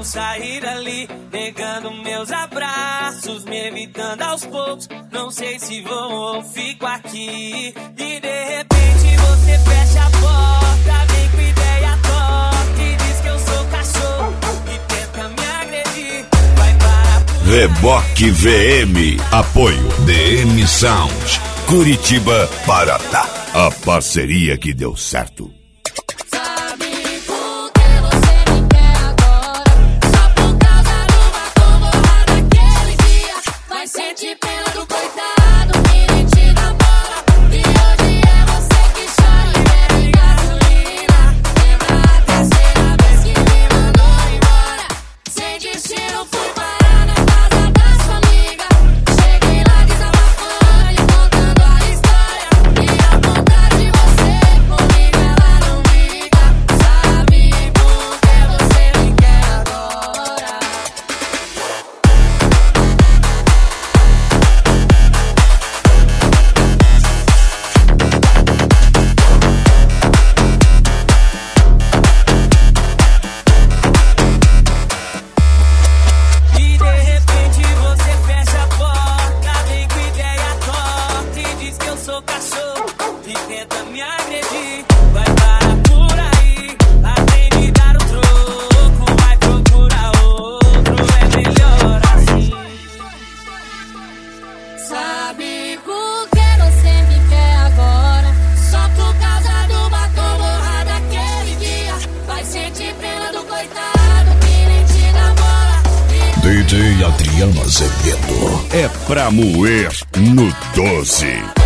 não sair dali, negando meus abraços, me evitando aos poucos. Não sei se vou ou fico aqui. E de repente você fecha a porta, vem com ideia torta e diz que eu sou cachorro e tenta me agredir. Vai para Reboque VM, apoio DM Sound, Curitiba, Paraná. A parceria que deu certo. DJ Adriano Azevedo é pra moer no 12.